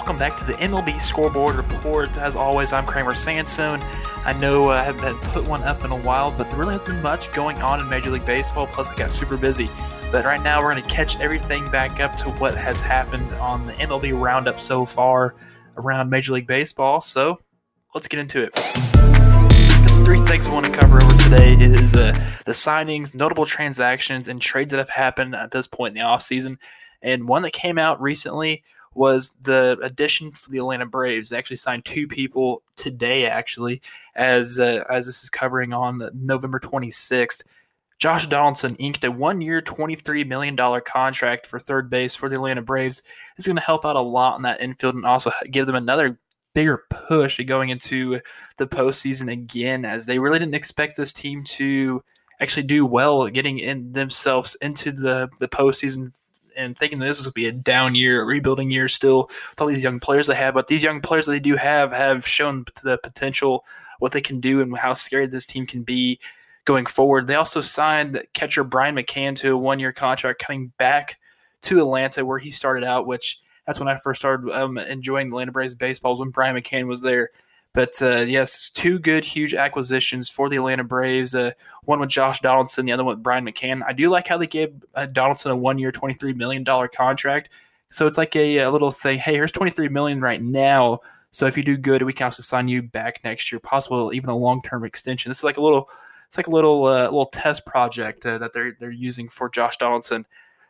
welcome back to the MLB Scoreboard Report. As always, I'm Kramer Sansone. I know I haven't put one up in a while, but there really hasn't been much going on in Major League Baseball, plus I got super busy. But right now, we're going to catch everything back up to what has happened on the MLB Roundup so far around Major League Baseball. So, let's get into it. The three things I want to cover over today is the signings, notable transactions, and trades that have happened at this point in the offseason. And one that came out recently was the addition for the Atlanta Braves. They actually signed two people today, actually, as this is covering on November 26th. Josh Donaldson inked a 1-year, $23 million contract for third base for the Atlanta Braves. This is going to help out a lot in that infield and also give them another bigger push going into the postseason again, as they really didn't expect this team to actually do well getting in themselves into the postseason and thinking that this was going to be a down year, a rebuilding year still with all these young players they have. But these young players that they do have shown the potential, what they can do, and how scary this team can be going forward. They also signed catcher Brian McCann to a 1-year contract coming back to Atlanta where he started out, which that's when I first started enjoying the Atlanta Braves baseball, was when Brian McCann was there. But yes, two good, huge acquisitions for the Atlanta Braves. One with Josh Donaldson, the other one with Brian McCann. I do like how they gave Donaldson a 1-year, $23 million contract. So it's like a little thing. Hey, here's $23 million right now. So if you do good, we can also sign you back next year, possible even a long-term extension. This is like a little, little test project that they're using for Josh Donaldson.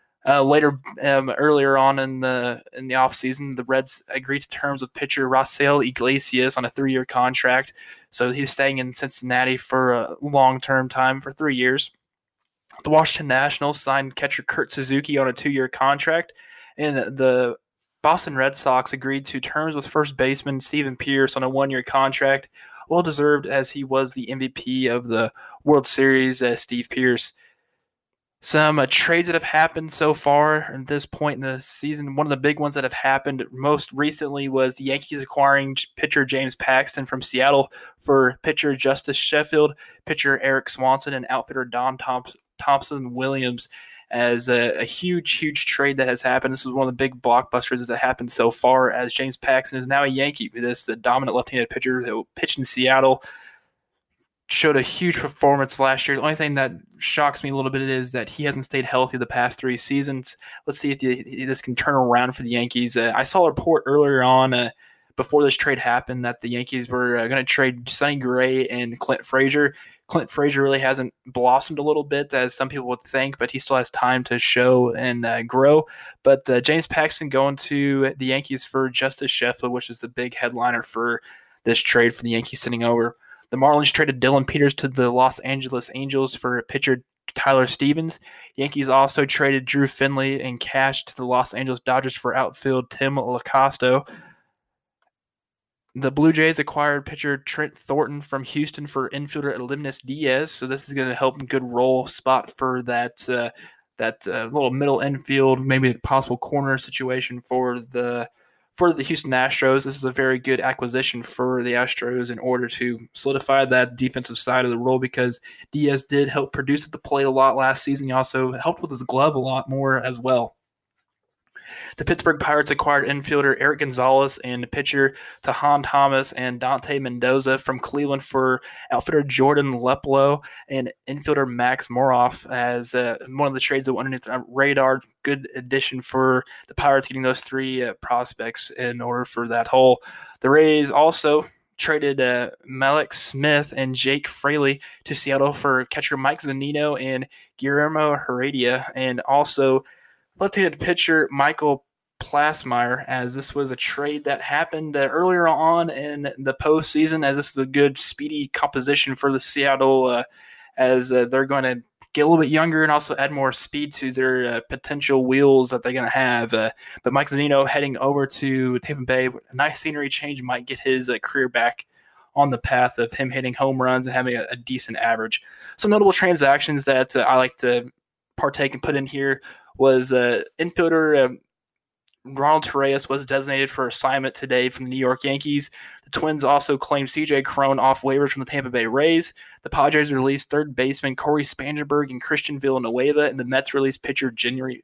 Earlier on in the offseason, the Reds agreed to terms with pitcher Raisel Iglesias on a 3-year contract. So he's staying in Cincinnati for a long-term time for 3 years. The Washington Nationals signed catcher Kurt Suzuki on a 2-year contract. And the Boston Red Sox agreed to terms with first baseman Steven Pearce on a 1-year contract. Well-deserved, as he was the MVP of the World Series, Steve Pearce. Some trades that have happened so far at this point in the season. One of the big ones that have happened most recently was the Yankees acquiring pitcher James Paxton from Seattle for pitcher Justice Sheffield, pitcher Eric Swanson, and outfitter Don Thompson Williams, as a huge, huge trade that has happened. This is one of the big blockbusters that happened so far, as James Paxton is now a Yankee. This dominant left-handed pitcher who pitched in Seattle, showed a huge performance last year. The only thing that shocks me a little bit is that he hasn't stayed healthy the past 3 seasons. Let's see if this can turn around for the Yankees. I saw a report earlier on before this trade happened that the Yankees were going to trade Sonny Gray and Clint Frazier. Clint Frazier really hasn't blossomed a little bit, as some people would think, but he still has time to show and grow. But James Paxton going to the Yankees for Justice Sheffield, which is the big headliner for this trade for the Yankees sitting over. The Marlins traded Dylan Peters to the Los Angeles Angels for pitcher Tyler Stevens. Yankees also traded Drew Finley and cash to the Los Angeles Dodgers for outfield Tim LaCosto. The Blue Jays acquired pitcher Trent Thornton from Houston for infielder Elimnis Diaz. So this is going to help a good role spot for that little middle infield, maybe a possible corner situation for the Houston Astros. This is a very good acquisition for the Astros in order to solidify that defensive side of the role, because Diaz did help produce at the plate a lot last season. He also helped with his glove a lot more as well. The Pittsburgh Pirates acquired infielder Eric Gonzalez and pitcher Tahan Thomas and Dante Mendoza from Cleveland for outfitter Jordan Leplo and infielder Max Moroff, as one of the trades that went underneath the radar. Good addition for the Pirates, getting those 3 prospects in order for that hole. The Rays also traded Malek Smith and Jake Fraley to Seattle for catcher Mike Zunino and Guillermo Heredia, and also left-handed pitcher Michael Plasmeyer, as this was a trade that happened earlier on in the postseason, as this is a good, speedy composition for the Seattle, as they're going to get a little bit younger and also add more speed to their potential wheels that they're going to have. But Mike Zunino heading over to Tampa Bay, a nice scenery change, might get his career back on the path of him hitting home runs and having a decent average. Some notable transactions that I like to partake and put in here was infielder Ronald Torreyes was designated for assignment today from the New York Yankees. The Twins also claimed C.J. Cron off waivers from the Tampa Bay Rays. The Padres released third baseman Corey Spangenberg and Christian Villanueva, and the Mets released pitcher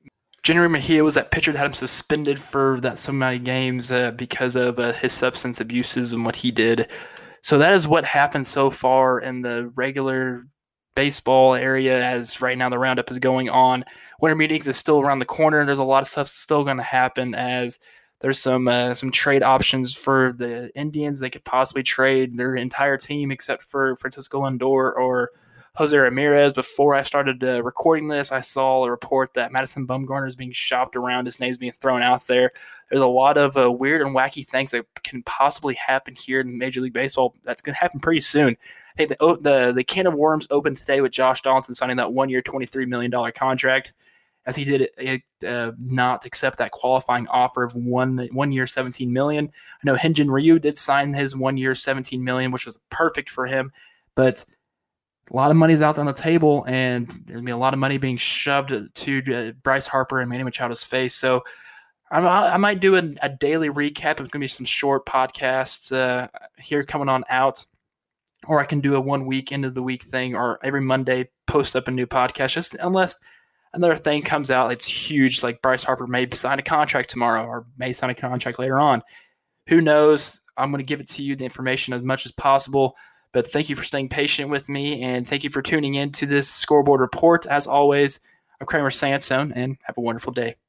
Jenny Mejia was that pitcher that had him suspended for that so many games because of his substance abuses and what he did. So that is what happened so far in the regular baseball area. As right now the roundup is going on, winter meetings is still around the corner. There's a lot of stuff still going to happen, as there's some trade options for the Indians. They could possibly trade their entire team except for Francisco Lindor or Jose Ramirez. Before I started recording this, I saw a report that Madison Bumgarner is being shopped around. His name's being thrown out there. There's a lot of weird and wacky things that can possibly happen here in Major League Baseball. That's going to happen pretty soon. Hey, the can of worms opened today with Josh Donaldson signing that 1 year, $23 million contract, as he did not accept that qualifying offer of 1 year, $17 million. I know Hyun-Jin Ryu did sign his 1 year, $17 million, which was perfect for him, but a lot of money's out there on the table, and there's going to be a lot of money being shoved to Bryce Harper and Manny Machado's face. So I might do a daily recap. It's going to be some short podcasts here coming on out, or I can do a 1 week end of the week thing, or every Monday post up a new podcast, just unless another thing comes out that's huge, like Bryce Harper may sign a contract tomorrow or may sign a contract later on. Who knows? I'm going to give it to you, the information, as much as possible. But thank you for staying patient with me, and thank you for tuning in to this Scoreboard Report. As always, I'm Kramer Sansone, and have a wonderful day.